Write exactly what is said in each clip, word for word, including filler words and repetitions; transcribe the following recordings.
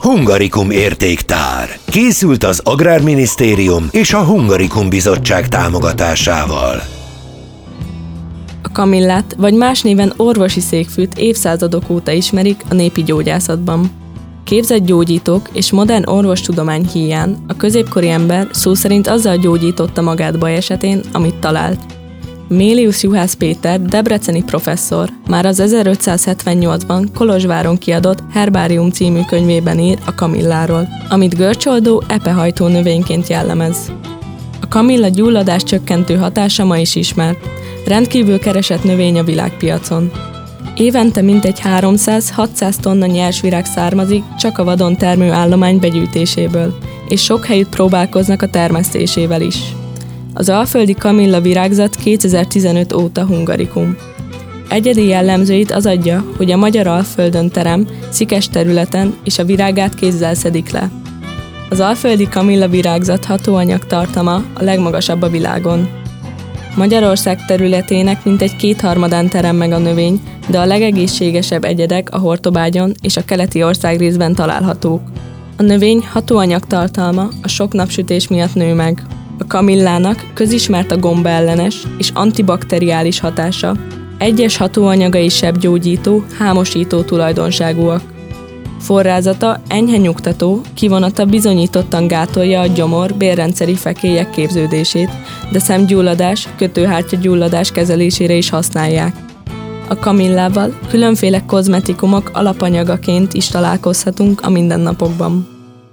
Hungarikum értéktár. Készült az Agrárminisztérium és a Hungarikum Bizottság támogatásával. A kamillát, vagy más néven orvosi székfűt évszázadok óta ismerik a népi gyógyászatban. Képzett gyógyítók és modern orvostudomány híján a középkori ember szó szerint azzal gyógyította magát baj esetén, amit talált. Mélius Juhász Péter, debreceni professzor már az ezerötszázhetvennyolcban Kolozsváron kiadott Herbárium című könyvében ír a kamilláról, amit görcsoldó, epehajtó növényként jellemez. A kamilla gyulladás csökkentő hatása ma is ismert, rendkívül keresett növény a világpiacon. Évente mintegy háromszáz-hatszáz tonna nyersvirág származik csak a vadon termő állomány begyűjtéséből, és sok helyütt próbálkoznak a termesztésével is. Az alföldi kamilla virágzat kétezer-tizenöt óta hungarikum. Egyedi jellemzőit az adja, hogy a magyar Alföldön terem, szikes területen, és a virágát kézzel szedik le. Az alföldi kamilla virágzat hatóanyag tartalma a legmagasabb a világon. Magyarország területének mintegy kétharmadán terem meg a növény, de a legegészségesebb egyedek a Hortobágyon és a keleti országrészben találhatók. A növény hatóanyag tartalma a sok napsütés miatt nő meg. A kamillának közismert a gombaellenes és antibakteriális hatása. Egyes hatóanyagai sebgyógyító, hámosító tulajdonságúak. Forrázata enyhe nyugtató, kivonata bizonyítottan gátolja a gyomor-bélrendszeri fekélyek képződését, de szemgyulladás, kötőhártya-gyulladás kezelésére is használják. A kamillával különféle kozmetikumok alapanyagaként is találkozhatunk a mindennapokban.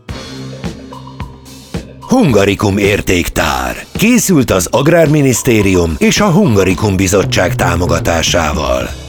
Hungarikum értéktár. Készült az Agrárminisztérium és a Hungarikum Bizottság támogatásával.